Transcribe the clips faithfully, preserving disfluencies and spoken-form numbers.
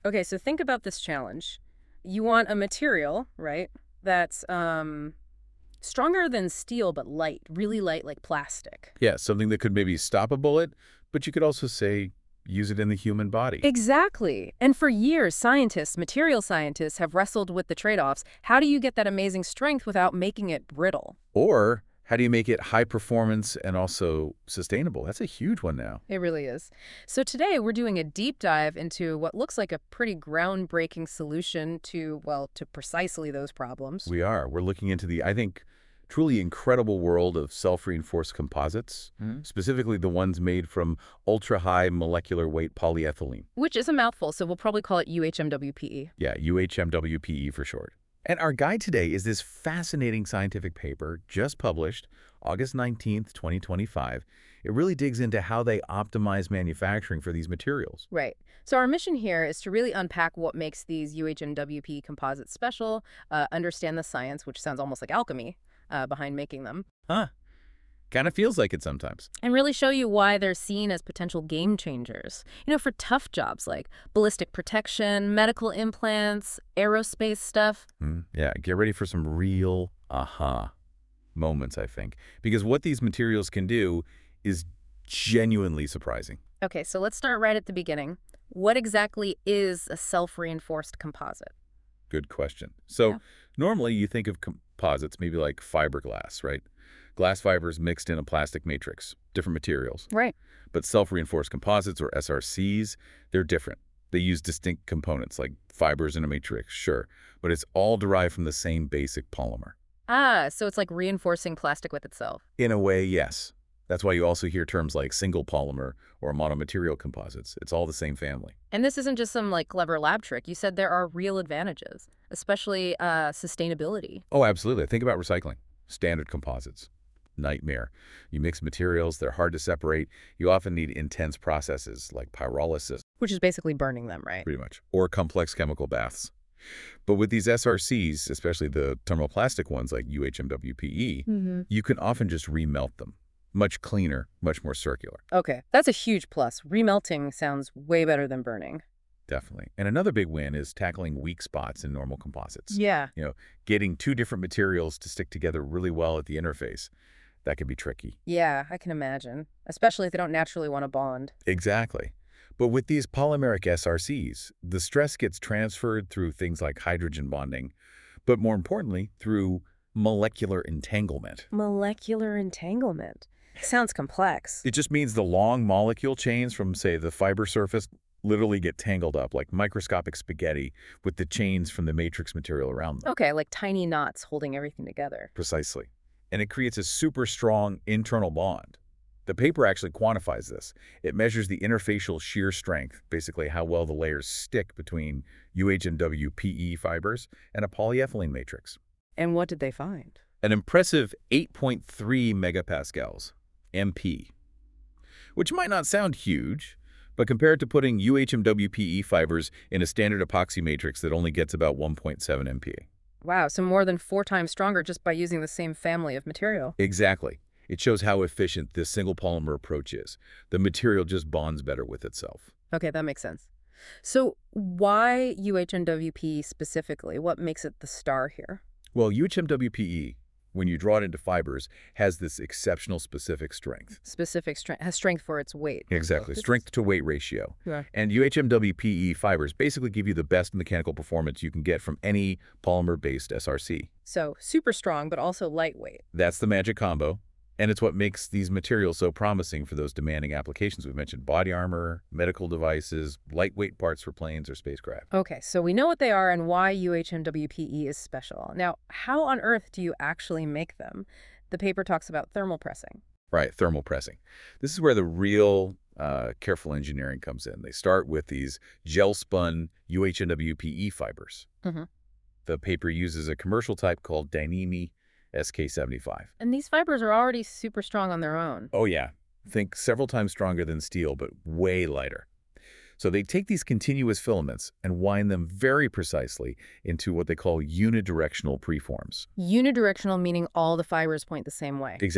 Okay, so think about this challenge. You want a material, right, that's um, stronger than steel but light, really light like plastic. Yeah, something that could maybe stop a bullet, but you could also say use it in the human body. Exactly. And for years, scientists, material scientists, have wrestled with the trade-offs. How do you get that amazing strength without making it brittle? Or how do you make it high performance and also sustainable? That's a huge one now. It really is. So today we're doing a deep dive into what looks like a pretty groundbreaking solution to, well, to precisely those problems. We are. We're looking into the, I think, truly incredible world of self-reinforced composites, Hmm. specifically the ones made from ultra-high molecular weight polyethylene. Which is a mouthful, so we'll probably call it U H M W P E. Yeah, U H M W P E for short. And our guide today is this fascinating scientific paper just published August nineteenth, twenty twenty-five. It really digs into how they optimize manufacturing for these materials. Right. So our mission here is to really unpack what makes these U H M W P E composites special, uh, understand the science, which sounds almost like alchemy, uh, behind making them, Huh. Kind of feels like it sometimes. and really show you why they're seen as potential game changers. You know, for tough jobs like ballistic protection, medical implants, aerospace stuff. Hmm. Yeah, get ready for some real aha moments, I think. Because what these materials can do is genuinely surprising. Okay, so let's start right at the beginning. What exactly is a self-reinforced composite? Good question. So Yeah. normally you think of composites maybe like fiberglass, right? Glass fibers mixed in a plastic matrix, different materials. Right. But self-reinforced composites, or S R Cs, they're different. They use distinct components like fibers in a matrix, sure, but it's all derived from the same basic polymer. Ah, so it's like reinforcing plastic with itself. In a way, yes. That's why you also hear terms like single polymer or monomaterial composites. It's all the same family. And this isn't just some like clever lab trick. You said there are real advantages, especially uh, sustainability. Oh, absolutely. Think about recycling. Standard composites. Nightmare. You mix materials, they're hard to separate. You often need intense processes like pyrolysis, Which is basically burning them, right? pretty much, or complex chemical baths. But with these S R Cs, especially the thermoplastic ones like U H M W P E, Mm-hmm. you can often just remelt them. Much cleaner, much more circular. Okay, that's a huge plus. Remelting sounds way better than burning. Definitely. And another big win is tackling weak spots in normal composites. Yeah. You know, getting two different materials to stick together really well at the interface. That can be tricky. Yeah, I can imagine. Especially if they don't naturally want to bond. Exactly. But with these polymeric S R Cs, the stress gets transferred through things like hydrogen bonding, but more importantly, through molecular entanglement. Molecular entanglement. Sounds complex. It just means the long molecule chains from, say, the fiber surface literally get tangled up like microscopic spaghetti with the chains from the matrix material around them. Okay, like tiny knots holding everything together. Precisely. And it creates a super strong internal bond. The paper actually quantifies this. It measures the interfacial shear strength, basically how well the layers stick between U H M W P E fibers and a polyethylene matrix. And what did they find? An impressive eight point three megapascals, M P, which might not sound huge, but compared to putting U H M W P E fibers in a standard epoxy matrix that only gets about one point seven M P A. Wow, so more than four times stronger just by using the same family of material. Exactly. It shows how efficient this single polymer approach is. The material just bonds better with itself. Okay, that makes sense. So why U H M W P specifically? What makes it the star here? Well, U H M W P E, when you draw it into fibers, has this exceptional specific strength. Specific strength has strength for its weight. Exactly, This is- strength to weight ratio. Yeah. And U H M W P E fibers basically give you the best mechanical performance you can get from any polymer-based S R C. So super strong, but also lightweight. That's the magic combo. And it's what makes these materials so promising for those demanding applications we've mentioned: body armor, medical devices, lightweight parts for planes or spacecraft. Okay, so we know what they are and why U H M W P E is special. Now, how on earth do you actually make them? The paper talks about thermal pressing. Right, thermal pressing. This is where the real uh, careful engineering comes in. They start with these gel-spun U H M W P E fibers. Mm-hmm. The paper uses a commercial type called Dyneema S K seventy-five. And these fibers are already super strong on their own. Oh yeah, think several times stronger than steel, but way lighter. So they take these continuous filaments and wind them very precisely into what they call unidirectional preforms. Unidirectional meaning all the fibers point the same way. Exactly.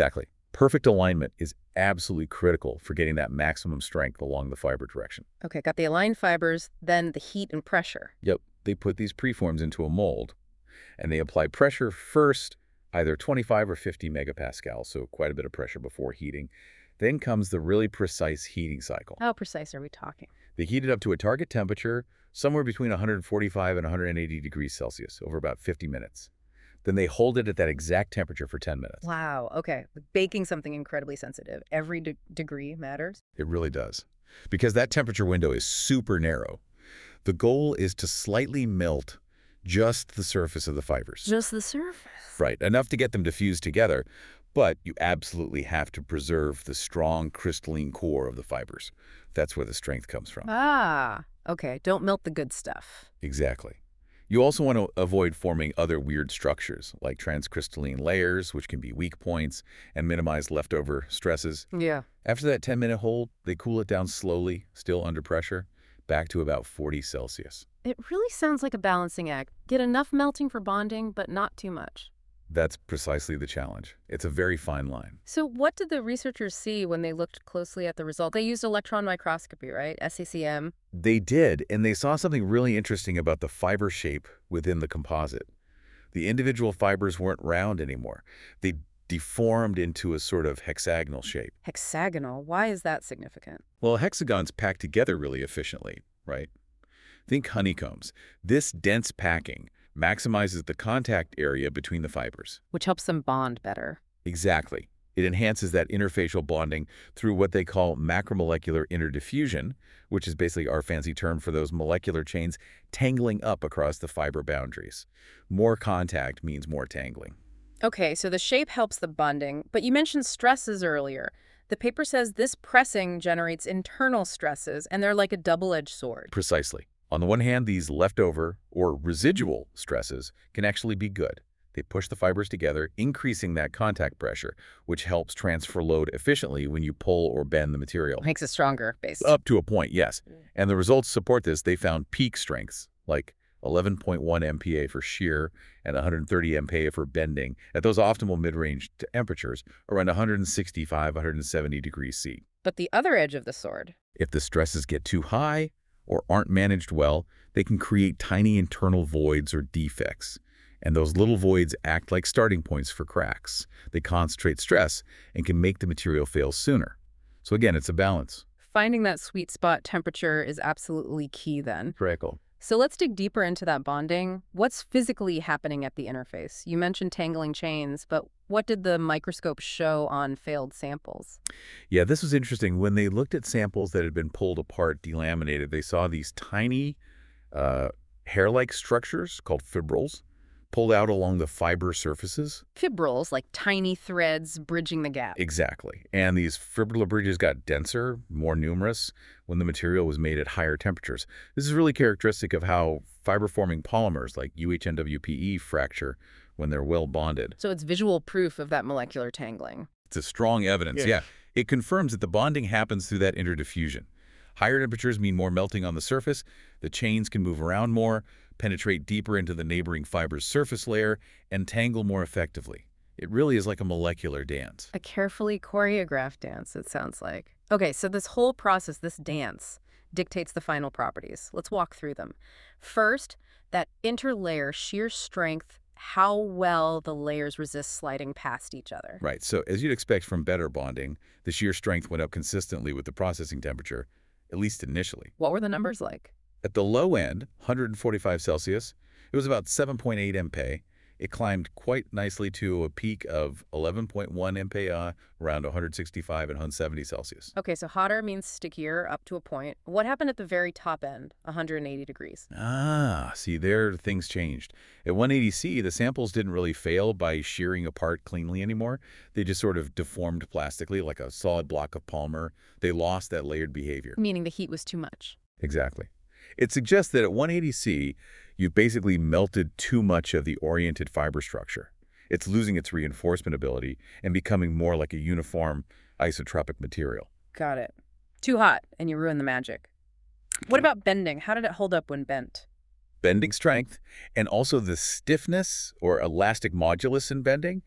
Perfect alignment is absolutely critical for getting that maximum strength along the fiber direction. Okay, got the aligned fibers, then the heat and pressure. Yep, they put these preforms into a mold, and they apply pressure first, either twenty-five or fifty megapascals, so quite a bit of pressure before heating. Then comes the really precise heating cycle. How precise are we talking? They heat it up to a target temperature, somewhere between one hundred forty-five and one hundred eighty degrees Celsius, over about fifty minutes. Then they hold it at that exact temperature for ten minutes. Wow, okay. Baking something incredibly sensitive. Every de degree matters. It really does. Because that temperature window is super narrow. The goal is to slightly melt just the surface of the fibers. Just the surface. Right, enough to get them to fuse together, but you absolutely have to preserve the strong crystalline core of the fibers. That's where the strength comes from. Ah, okay. Don't melt the good stuff. Exactly. You also want to avoid forming other weird structures, like transcrystalline layers, which can be weak points, and minimize leftover stresses. Yeah. After that ten-minute hold, they cool it down slowly, still under pressure, back to about forty Celsius. It really sounds like a balancing act. Get enough melting for bonding, but not too much. That's precisely the challenge. It's a very fine line. So what did the researchers see when they looked closely at the result? They used electron microscopy, right? S E C M. They did, and they saw something really interesting about the fiber shape within the composite. The individual fibers weren't round anymore. They deformed into a sort of hexagonal shape. Hexagonal. Why is that significant? Well, hexagons pack together really efficiently, right? Think honeycombs. This dense packing maximizes the contact area between the fibers. Which helps them bond better. Exactly. It enhances that interfacial bonding through what they call macromolecular interdiffusion, which is basically our fancy term for those molecular chains tangling up across the fiber boundaries. More contact means more tangling. Okay, so the shape helps the bonding, but you mentioned stresses earlier. The paper says this pressing generates internal stresses, and they're like a double-edged sword. Precisely. On the one hand, these leftover or residual stresses can actually be good. They push the fibers together, increasing that contact pressure, which helps transfer load efficiently when you pull or bend the material. Makes it stronger, basically. Up to a point, yes. And the results support this. They found peak strengths, like eleven point one M P A for shear and one hundred thirty M P A for bending, at those optimal mid-range temperatures around one hundred sixty-five, one hundred seventy degrees C. But the other edge of the sword. If the stresses get too high or aren't managed well, they can create tiny internal voids or defects. And those little voids act like starting points for cracks. They concentrate stress and can make the material fail sooner. So again, it's a balance. Finding that sweet spot temperature is absolutely key then. Critical. So let's dig deeper into that bonding. What's physically happening at the interface? You mentioned tangling chains, but what did the microscope show on failed samples? Yeah, this was interesting. When they looked at samples that had been pulled apart, delaminated, they saw these tiny uh, hair-like structures called fibrils pulled out along the fiber surfaces. Fibrils, like tiny threads bridging the gap. Exactly. And these fibrillar bridges got denser, more numerous, when the material was made at higher temperatures. This is really characteristic of how fiber-forming polymers like U H N W P E fracture when they're well bonded. So it's visual proof of that molecular tangling. It's a strong evidence, yeah. yeah. It confirms that the bonding happens through that interdiffusion. Higher temperatures mean more melting on the surface. The chains can move around more, penetrate deeper into the neighboring fiber's surface layer, and tangle more effectively. It really is like a molecular dance. A carefully choreographed dance, it sounds like. Okay, so this whole process, this dance, dictates the final properties. Let's walk through them. First, that interlayer shear strength, how well the layers resist sliding past each other. Right, so as you'd expect from better bonding, the shear strength went up consistently with the processing temperature, at least initially. What were the numbers like? At the low end, one hundred forty-five Celsius, it was about seven point eight M P A. It climbed quite nicely to a peak of eleven point one M P A around one hundred sixty-five and one hundred seventy Celsius. Okay, so hotter means stickier up to a point. What happened at the very top end, one hundred eighty degrees? Ah, see, there things changed. At one eighty C, the samples didn't really fail by shearing apart cleanly anymore. They just sort of deformed plastically like a solid block of polymer. They lost that layered behavior. Meaning the heat was too much. Exactly. It suggests that at one eighty C, you've basically melted too much of the oriented fiber structure. It's losing its reinforcement ability and becoming more like a uniform isotropic material. Got it. Too hot, and you ruin the magic. What about bending? How did it hold up when bent? Bending strength and also the stiffness or elastic modulus in bending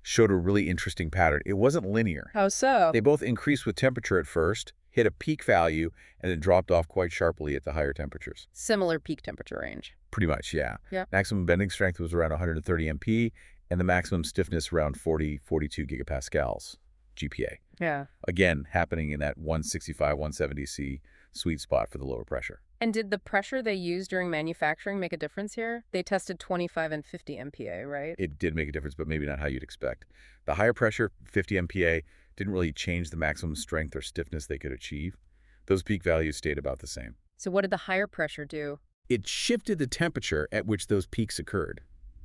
showed a really interesting pattern. It wasn't linear. How so? They both increased with temperature at first, hit a peak value, and then dropped off quite sharply at the higher temperatures. Similar peak temperature range. Pretty much, yeah. Yeah. Maximum bending strength was around one hundred thirty M P, and the maximum stiffness around forty, forty-two gigapascals G P A. Yeah. Again, happening in that one sixty-five, one seventy C sweet spot for the lower pressure. And did the pressure they used during manufacturing make a difference here? They tested twenty-five and fifty M P A, right? It did make a difference, but maybe not how you'd expect. The higher pressure, fifty M P A, didn't really change the maximum strength or stiffness they could achieve. Those peak values stayed about the same. So what did the higher pressure do? It shifted the temperature at which those peaks occurred.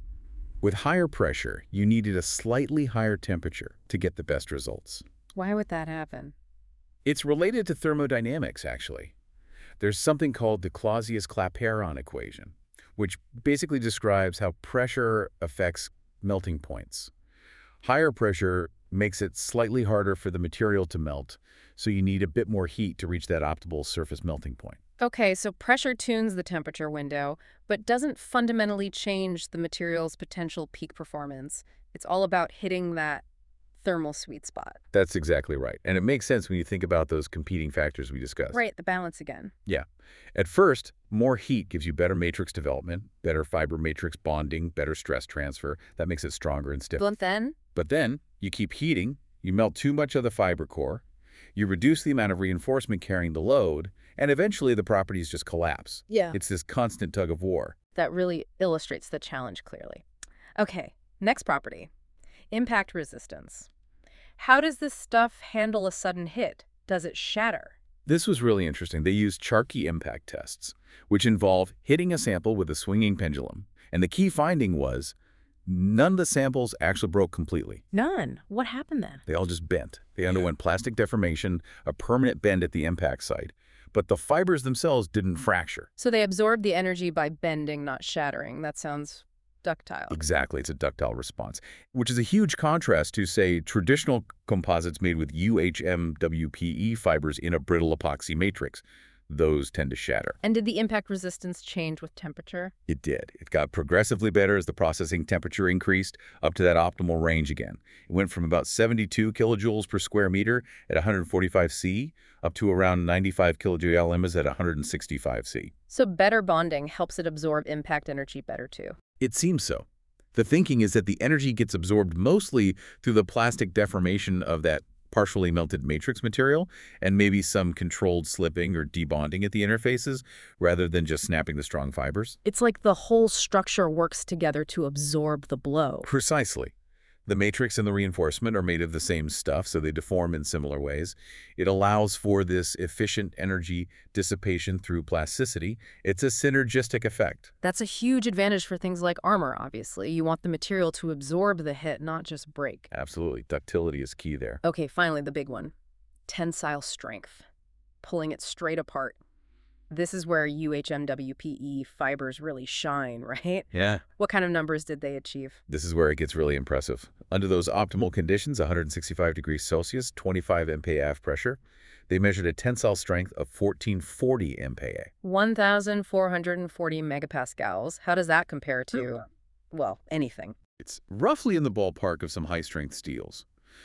With higher pressure, you needed a slightly higher temperature to get the best results. Why would that happen? It's related to thermodynamics, actually. There's something called the Clausius-Clapeyron equation, which basically describes how pressure affects melting points. Higher pressure makes it slightly harder for the material to melt, so you need a bit more heat to reach that optimal surface melting point. Okay, so pressure tunes the temperature window, but doesn't fundamentally change the material's potential peak performance. It's all about hitting that thermal sweet spot. That's exactly right. And it makes sense when you think about those competing factors we discussed. Right, the balance again. Yeah. At first, more heat gives you better matrix development, better fiber matrix bonding, better stress transfer. That makes it stronger and stiffer. But then? But then, you keep heating, you melt too much of the fiber core, you reduce the amount of reinforcement carrying the load, and eventually the properties just collapse. Yeah. It's this constant tug of war. That really illustrates the challenge clearly. Okay, next property. Impact resistance. How does this stuff handle a sudden hit? Does it shatter? This was really interesting. They used Charkey impact tests, which involve hitting a sample with a swinging pendulum. And the key finding was none of the samples actually broke completely. None. What happened then? They all just bent. They underwent plastic deformation, a permanent bend at the impact site. But the fibers themselves didn't fracture. So they absorbed the energy by bending, not shattering. That sounds ductile. Exactly. It's a ductile response, which is a huge contrast to, say, traditional composites made with U H M W P E fibers in a brittle epoxy matrix. Those tend to shatter. And did the impact resistance change with temperature? It did. It got progressively better as the processing temperature increased up to that optimal range again. It went from about seventy-two kilojoules per square meter at one hundred forty-five C up to around ninety-five kilojoule lemmas at one hundred sixty-five C. So better bonding helps it absorb impact energy better too. It seems so. The thinking is that the energy gets absorbed mostly through the plastic deformation of that partially melted matrix material and maybe some controlled slipping or debonding at the interfaces rather than just snapping the strong fibers. It's like the whole structure works together to absorb the blow. Precisely. The matrix and the reinforcement are made of the same stuff, so they deform in similar ways. It allows for this efficient energy dissipation through plasticity. It's a synergistic effect. That's a huge advantage for things like armor, obviously. You want the material to absorb the hit, not just break. Absolutely. Ductility is key there. Okay, finally the big one. Tensile strength. Pulling it straight apart. This is where U H M W P E fibers really shine, right? Yeah. What kind of numbers did they achieve? This is where it gets really impressive. Under those optimal conditions, one hundred sixty-five degrees Celsius, twenty-five M P A aft pressure, they measured a tensile strength of fourteen forty M P A. one thousand four hundred forty megapascals. How does that compare to, well, anything? It's roughly in the ballpark of some high-strength steels.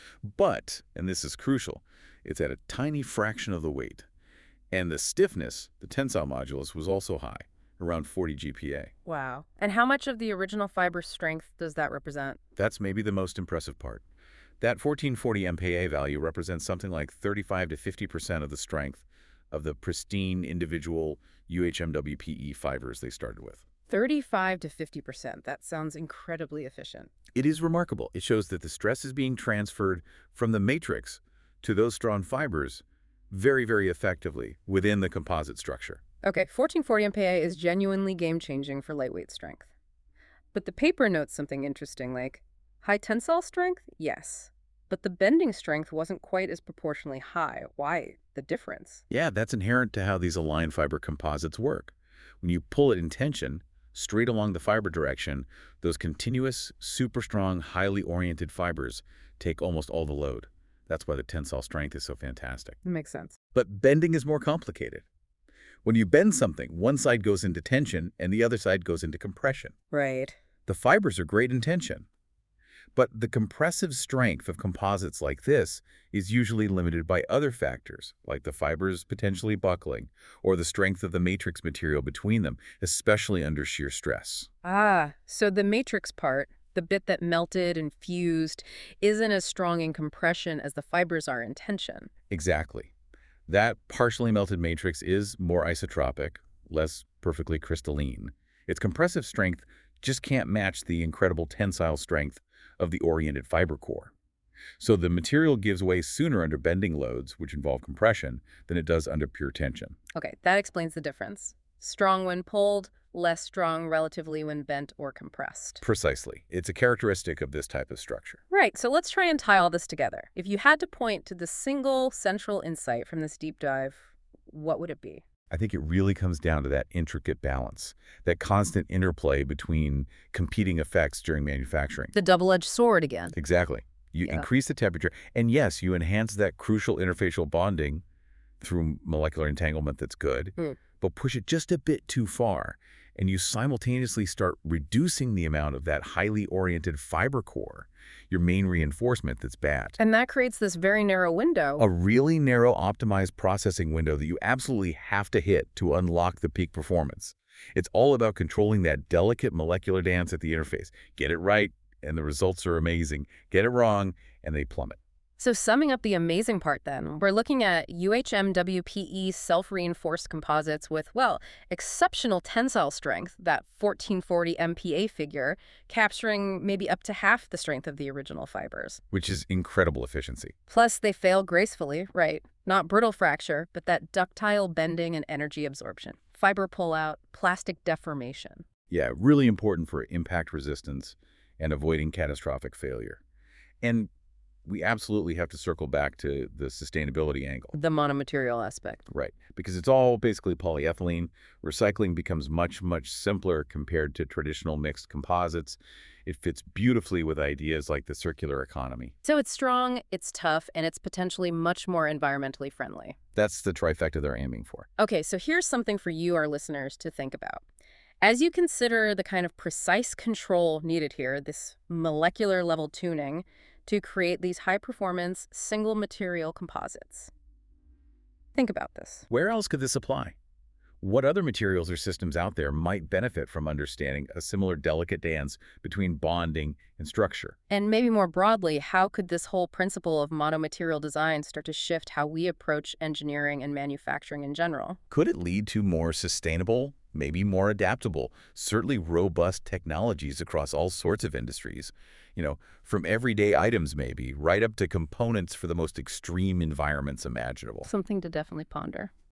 But, and this is crucial, it's at a tiny fraction of the weight. And the stiffness, the tensile modulus, was also high, around forty G P A. Wow. And how much of the original fiber strength does that represent? That's maybe the most impressive part. That fourteen forty M P A value represents something like thirty-five to fifty percent of the strength of the pristine individual U H M W P E fibers they started with. thirty-five to fifty percent. That sounds incredibly efficient. It is remarkable. It shows that the stress is being transferred from the matrix to those strong fibers very, very effectively within the composite structure. Okay, fourteen forty M P A is genuinely game-changing for lightweight strength. But the paper notes something interesting, like high tensile strength? Yes. But the bending strength wasn't quite as proportionally high. Why? The difference? Yeah, that's inherent to how these aligned fiber composites work. When you pull it in tension, straight along the fiber direction, those continuous, super strong, highly oriented fibers take almost all the load. That's why the tensile strength is so fantastic. That makes sense. But bending is more complicated. When you bend something, one side goes into tension and the other side goes into compression. Right. The fibers are great in tension, But the compressive strength of composites like this is usually limited by other factors, like the fibers potentially buckling, or the strength of the matrix material between them, especially under shear stress. Ah, so the matrix part, the bit that melted and fused, isn't as strong in compression as the fibers are in tension. Exactly. That partially melted matrix is more isotropic, less perfectly crystalline. Its compressive strength just can't match the incredible tensile strength of the oriented fiber core. So the material gives way sooner under bending loads, which involve compression, than it does under pure tension. Okay, that explains the difference. Strong when pulled, less strong relatively when bent or compressed. Precisely. It's a characteristic of this type of structure. Right, so let's try and tie all this together. If you had to point to the single central insight from this deep dive, what would it be? I think it really comes down to that intricate balance, that constant interplay between competing effects during manufacturing. The double-edged sword again. Exactly. You Yeah. increase the temperature, and yes, you enhance that crucial interfacial bonding through molecular entanglement that's good, Mm. but push it just a bit too far, and you simultaneously start reducing the amount of that highly oriented fiber core, your main reinforcement that's bad. And that creates this very narrow window. A really narrow optimized processing window that you absolutely have to hit to unlock the peak performance. It's all about controlling that delicate molecular dance at the interface. Get it right, and the results are amazing. Get it wrong, and they plummet. So summing up the amazing part then, we're looking at U H M W P E self-reinforced composites with, well, exceptional tensile strength, that fourteen forty M P A figure, capturing maybe up to half the strength of the original fibers. Which is incredible efficiency. Plus, they fail gracefully, right? Not brittle fracture, but that ductile bending and energy absorption. Fiber pullout, plastic deformation. Yeah, really important for impact resistance and avoiding catastrophic failure. And we absolutely have to circle back to the sustainability angle. The monomaterial aspect. Right, because it's all basically polyethylene. Recycling becomes much, much simpler compared to traditional mixed composites. It fits beautifully with ideas like the circular economy. So it's strong, it's tough, and it's potentially much more environmentally friendly. That's the trifecta they're aiming for. Okay, so here's something for you, our listeners, to think about. As you consider the kind of precise control needed here, this molecular level tuning, to create these high-performance, single-material composites. Think about this. Where else could this apply? What other materials or systems out there might benefit from understanding a similar delicate dance between bonding and structure? And maybe more broadly, how could this whole principle of monomaterial design start to shift how we approach engineering and manufacturing in general? Could it lead to more sustainable, maybe more adaptable, certainly robust technologies across all sorts of industries? You know, from everyday items maybe, right up to components for the most extreme environments imaginable. Something to definitely ponder.